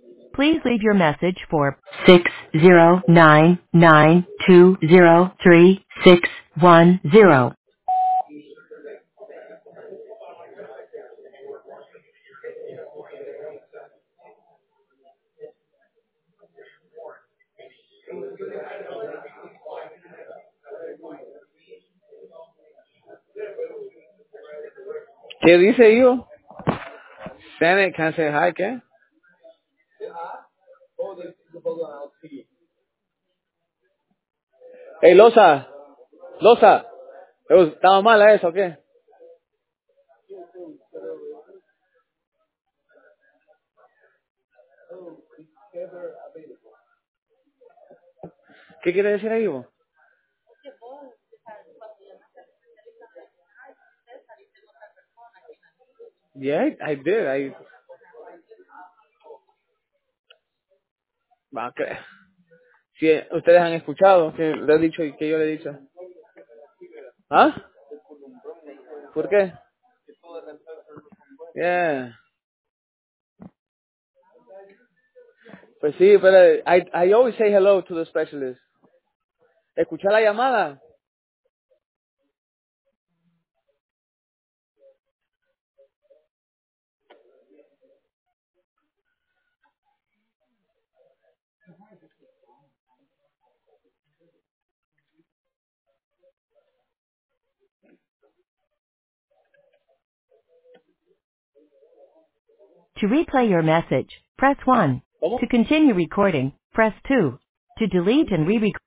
Please leave your message for 60992033610. ¿Qué dice hijo? Senate can't say hi, ¿qué? Hey, Loza, ¿estaba mala eso o qué? ¿Qué quiere decir ahí, hijo? Yeah, I did. Okay. Si ustedes han escuchado que le he dicho y que yo le he dicho. ¿Ah? ¿Por qué? Yeah. Pues sí, pero I always say hello to the specialist. Escuchar la llamada. To replay your message, press 1. ¿Cómo? To continue recording, press 2. To delete and re-record